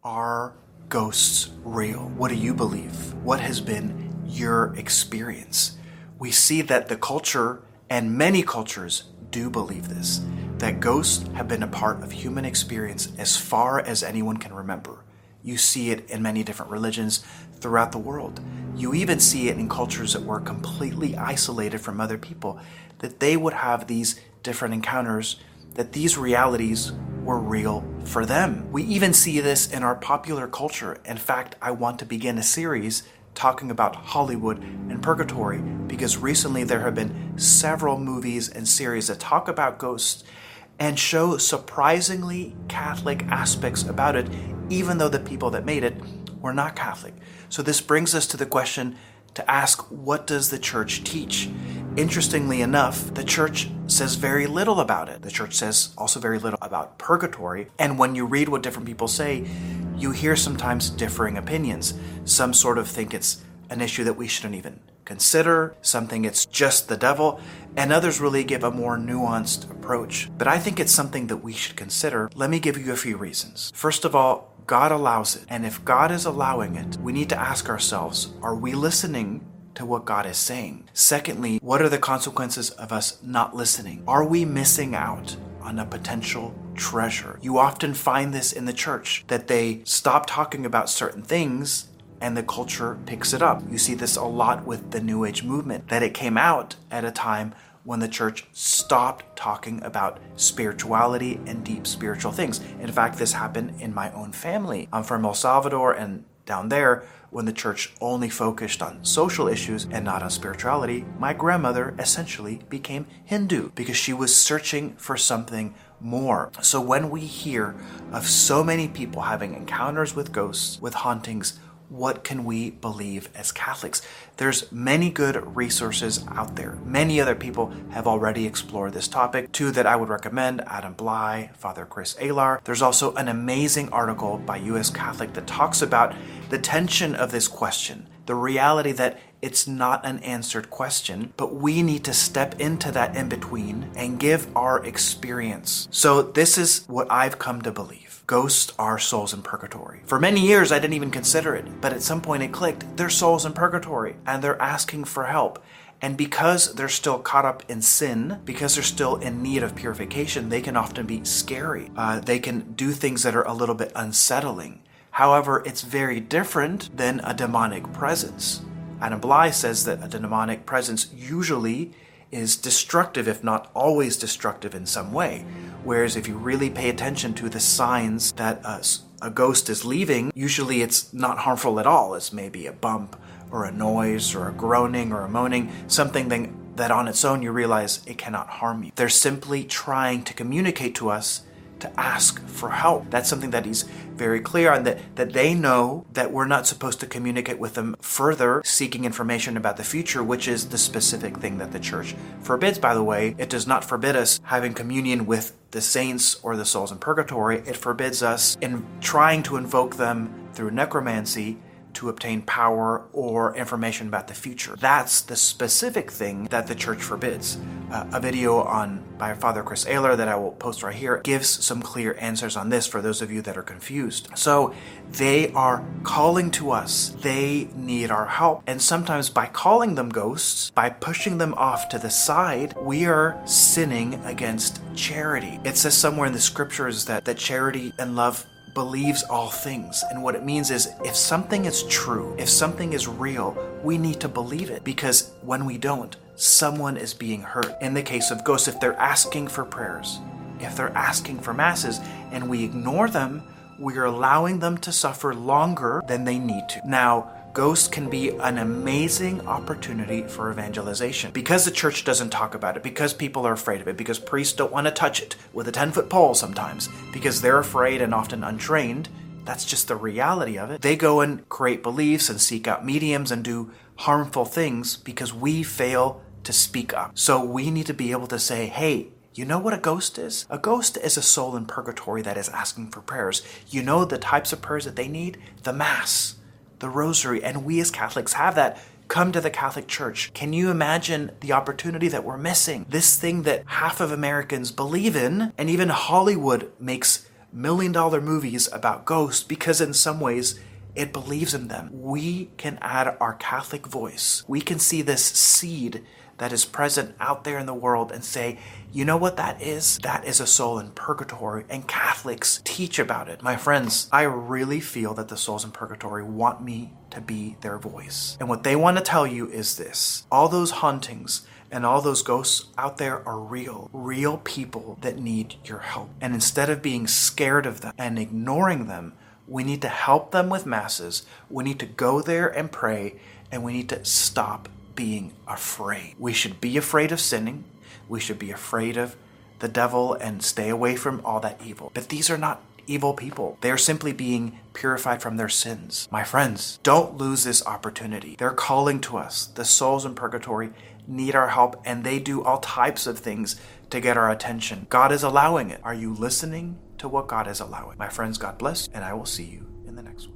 Are ghosts real? What do you believe? What has been your experience? We see that the culture and many cultures do believe this, that ghosts have been a part of human experience as far as anyone can remember. You see it in many different religions throughout the world. You even see it in cultures that were completely isolated from other people, that they would have these different encounters, that these realities were real for them. We even see this in our popular culture. In fact, I want to begin a series talking about Hollywood and purgatory because recently there have been several movies and series that talk about ghosts and show surprisingly Catholic aspects about it, even though the people that made it were not Catholic. So this brings us to the question to ask, what does the church teach? Interestingly enough, the church says very little about it. The church says also very little about purgatory. And when you read what different people say, you hear sometimes differing opinions. Some sort of think it's an issue that we shouldn't even consider, some think it's just the devil, and others really give a more nuanced approach. But I think it's something that we should consider. Let me give you a few reasons. First of all, God allows it. And if God is allowing it, we need to ask ourselves, are we listening to what God is saying? Secondly, what are the consequences of us not listening? Are we missing out on a potential treasure? You often find this in the church, that they stop talking about certain things and the culture picks it up. You see this a lot with the New Age movement, that it came out at a time when the church stopped talking about spirituality and deep spiritual things. In fact, this happened in my own family. I'm from El Salvador, and down there, when the church only focused on social issues and not on spirituality, my grandmother essentially became Hindu because she was searching for something more. So when we hear of so many people having encounters with ghosts, with hauntings, what can we believe as Catholics? There's many good resources out there. Many other people have already explored this topic. Two that I would recommend, Adam Bly, Father Chris Alar. There's also an amazing article by U.S. Catholic that talks about the tension of this question, the reality that it's not an answered question, but we need to step into that in-between and give our experience. So this is what I've come to believe. Ghosts are souls in purgatory. For many years, I didn't even consider it, but at some point it clicked. They're souls in purgatory, and they're asking for help. And because they're still caught up in sin, because they're still in need of purification, they can often be scary. They can do things that are a little bit unsettling. However, it's very different than a demonic presence. Adam Bly says that a demonic presence usually is destructive, if not always destructive in some way. Whereas if you really pay attention to the signs that a ghost is leaving, usually it's not harmful at all. It's maybe a bump or a noise or a groaning or a moaning, something that on its own you realize it cannot harm you. They're simply trying to communicate to us to ask for help. That's something that he's very clear on, that they know that we're not supposed to communicate with them further, seeking information about the future, which is the specific thing that the church forbids, by the way. It does not forbid us having communion with the saints or the souls in purgatory. It forbids us in trying to invoke them through necromancy to obtain power or information about the future. That's the specific thing that the church forbids. A video by Father Chris Alar that I will post right here gives some clear answers on this for those of you that are confused. So they are calling to us. They need our help. And sometimes by calling them ghosts, by pushing them off to the side, we are sinning against charity. It says somewhere in the scriptures that charity and love believes all things. And what it means is, if something is true, if something is real, we need to believe it, because when we don't, someone is being hurt. In the case of ghosts, if they're asking for prayers, if they're asking for masses, and we ignore them, we are allowing them to suffer longer than they need to. Now, ghosts can be an amazing opportunity for evangelization. Because the church doesn't talk about it, because people are afraid of it, because priests don't want to touch it with a 10-foot pole sometimes, because they're afraid and often untrained, that's just the reality of it. They go and create beliefs and seek out mediums and do harmful things because we fail to speak up. So we need to be able to say, hey, you know what a ghost is? A ghost is a soul in purgatory that is asking for prayers. You know the types of prayers that they need? The Mass, the Rosary, and we as Catholics have that. Come to the Catholic Church. Can you imagine the opportunity that we're missing? This thing that half of Americans believe in, and even Hollywood makes million-dollar movies about ghosts because in some ways it believes in them. We can add our Catholic voice. We can see this seed that is present out there in the world and say, you know what that is? That is a soul in purgatory, and Catholics teach about it. My friends, I really feel that the souls in purgatory want me to be their voice. And what they want to tell you is this: all those hauntings and all those ghosts out there are real people that need your help. And instead of being scared of them and ignoring them, we need to help them with masses. We need to go there and pray, and we need to stop being afraid. We should be afraid of sinning. We should be afraid of the devil and stay away from all that evil. But these are not evil people. They are simply being purified from their sins. My friends, don't lose this opportunity. They're calling to us. The souls in purgatory need our help, and they do all types of things to get our attention. God is allowing it. Are you listening to what God is allowing? My friends, God bless, and I will see you in the next one.